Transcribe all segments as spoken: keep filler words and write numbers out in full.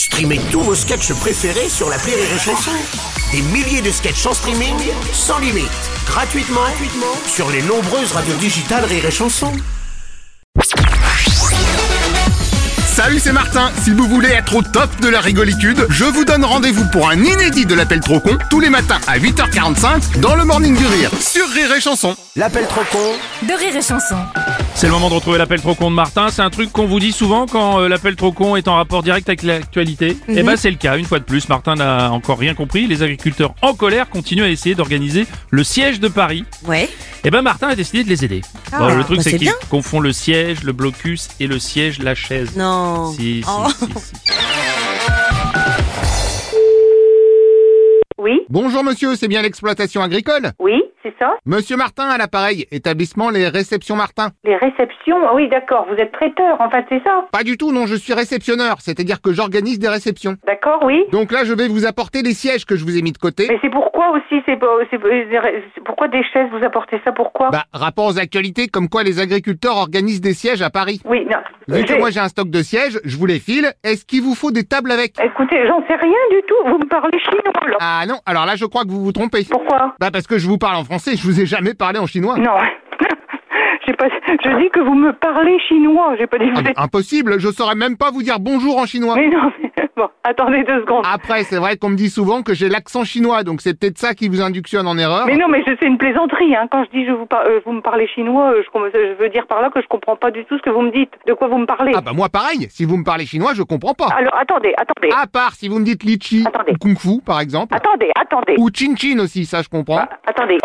Streamez tous vos sketchs préférés sur l'appli Rire et Chanson. Des milliers de sketchs en streaming, sans limite, gratuitement, gratuitement sur les nombreuses radios digitales Rire et Chanson. Salut, c'est Martin. Si vous voulez être au top de la rigolitude, je vous donne rendez-vous pour un inédit de l'appel trop con tous les matins à huit heures quarante-cinq dans le Morning du Rire sur Rire et Chanson. L'appel trop con de Rire et Chanson. C'est le moment de retrouver l'appel trop con de Martin. C'est un truc qu'on vous dit souvent quand euh, l'appel trop con est en rapport direct avec l'actualité. Mm-hmm. Et ben c'est le cas. Une fois de plus, Martin n'a encore rien compris. Les agriculteurs en colère continuent à essayer d'organiser le siège de Paris. Ouais. Et ben Martin a décidé de les aider. Ah, bon, le truc bah c'est, c'est qu'il bien. confond le siège, le blocus et le siège, la chaise. Non. Si, si, Oh. si, si. Oui, Bonjour monsieur, c'est bien l'exploitation agricole? oui, c'est ça. Monsieur Martin à l'appareil, établissement Les Réceptions Martin. Les réceptions, ah oui, d'accord, vous êtes traiteur, en fait, c'est ça. Pas du tout, non, je suis réceptionneur, c'est-à-dire que j'organise des réceptions. D'accord, oui. Donc là, je vais vous apporter les sièges que je vous ai mis de côté. Mais c'est pourquoi aussi, c'est, c'est, c'est pourquoi des chaises, vous apportez ça, pourquoi? Bah, rapport aux actualités, comme quoi les agriculteurs organisent des sièges à Paris. Oui, non. Vu que j'ai- moi j'ai un stock de sièges, je vous les file, est-ce qu'il vous faut des tables avec? Écoutez, j'en sais rien du tout, vous me parlez chinois, là. Ah non, alors là je crois que vous vous trompez. Pourquoi? Bah parce que je vous parle en français, je vous ai jamais parlé en chinois. Non. J'ai pas, je dis que vous me parlez chinois, j'ai pas dit que Ah, vous mais êtes... impossible, je saurais même pas vous dire bonjour en chinois. Mais non, mais bon, attendez deux secondes. Après, c'est vrai qu'on me dit souvent que j'ai l'accent chinois, donc c'est peut-être ça qui vous inductionne en erreur. Mais non, mais je- c'est une plaisanterie, hein. Quand je dis je vous, par- euh, vous me parlez chinois, euh, je, com- je veux dire par là que je comprends pas du tout ce que vous me dites. De quoi vous me parlez? Ah bah moi pareil, si vous me parlez chinois, je comprends pas. Alors, attendez, attendez. À part si vous me dites litchi Attendez. ou kung fu par exemple, Attendez, attendez. ou chin chin aussi, ça je comprends. Ah, attendez.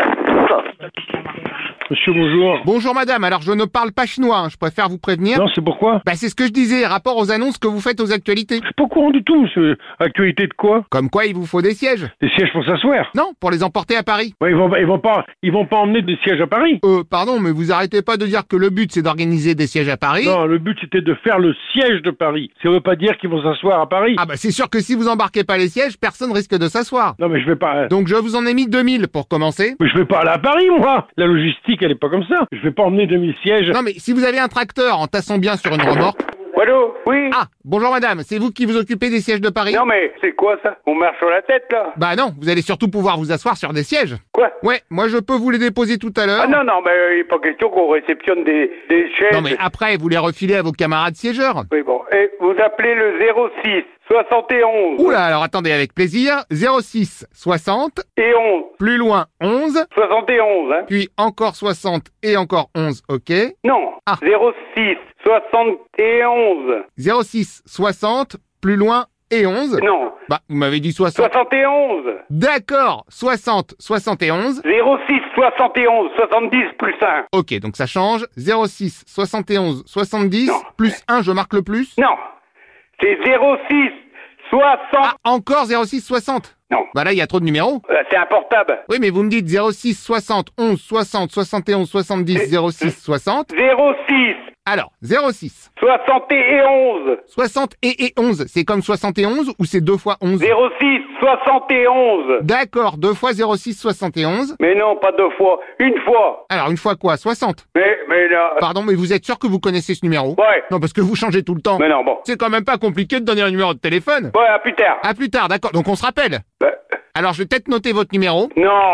Monsieur, bonjour. Bonjour madame, alors je ne parle pas chinois, hein, je préfère vous prévenir. Non, c'est pourquoi? Bah c'est ce que je disais, rapport aux annonces que vous faites aux actualités. Pas au courant du tout, monsieur. Actualité de quoi? Comme quoi il vous faut des sièges. Des sièges pour s'asseoir? Non, pour les emporter à Paris. Ouais, ils vont, ils vont pas, ils vont pas emmener des sièges à Paris. Euh, pardon, mais vous arrêtez pas de dire que le but c'est d'organiser des sièges à Paris. Non, le but c'était de faire le siège de Paris. Ça veut pas dire qu'ils vont s'asseoir à Paris. Ah bah c'est sûr que si vous embarquez pas les sièges, personne risque de s'asseoir. Non, mais je vais pas. Donc je vous en ai mis deux mille pour commencer. Mais je vais pas aller à Paris, moi. La logistique, elle est pas comme ça. Je vais pas emmener deux mille sièges. Non mais si vous avez un tracteur en tassant bien sur une remorque... Allô? Oui? Ah, bonjour madame, c'est vous qui vous occupez des sièges de Paris? Non mais c'est quoi ça? On marche sur la tête là? Bah non, vous allez surtout pouvoir vous asseoir sur des sièges. Quoi? Ouais, moi je peux vous les déposer tout à l'heure. Ah non, non, mais il n'est pas question qu'on réceptionne des, des chaises. Non mais après, vous les refilez à vos camarades siégeurs. Oui bon, et vous appelez le zéro six soixante et onze. Oula, alors attendez, avec plaisir. zéro six soixante, Et onze. plus loin onze, soixante et onze, hein? puis encore soixante et encore onze, ok. Non. Ah. zéro six soixante et onze. zéro six soixante, plus loin et onze. Non. Bah, vous m'avez dit soixante. soixante et onze. D'accord, soixante, soixante et onze. zéro six soixante et onze, soixante-dix plus un. Ok, donc ça change. zéro six soixante et onze, soixante-dix, Non. plus un, je marque le plus. Non. C'est zéro six soixante. Ah, encore zéro six soixante. Non. Bah là, il y a trop de numéros. Euh, c'est un portable. Oui, mais vous me dites zéro six soixante, onze, soixante, soixante et onze, soixante-dix, zéro six soixante. zéro six Alors, zéro six, soixante et onze. soixante et, et onze, c'est comme soixante et onze ou c'est deux fois onze? zéro six soixante et onze. D'accord, deux fois zéro six soixante et onze. Mais non, pas deux fois. Une fois. Alors, une fois quoi? soixante. Mais, mais là... Pardon, mais vous êtes sûr que vous connaissez ce numéro? Ouais. Non, parce que vous changez tout le temps. Mais non, bon. C'est quand même pas compliqué de donner un numéro de téléphone. Ouais, à plus tard. À plus tard, d'accord, donc on se rappelle. Bah, Alors, je vais peut-être noter votre numéro. non.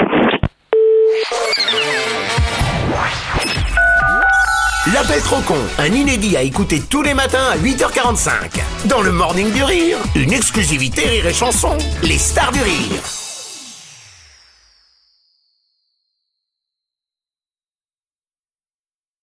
L'appel trop con, un inédit à écouter tous les matins à huit heures quarante-cinq. Dans le Morning du Rire, une exclusivité Rire et Chanson, les stars du rire.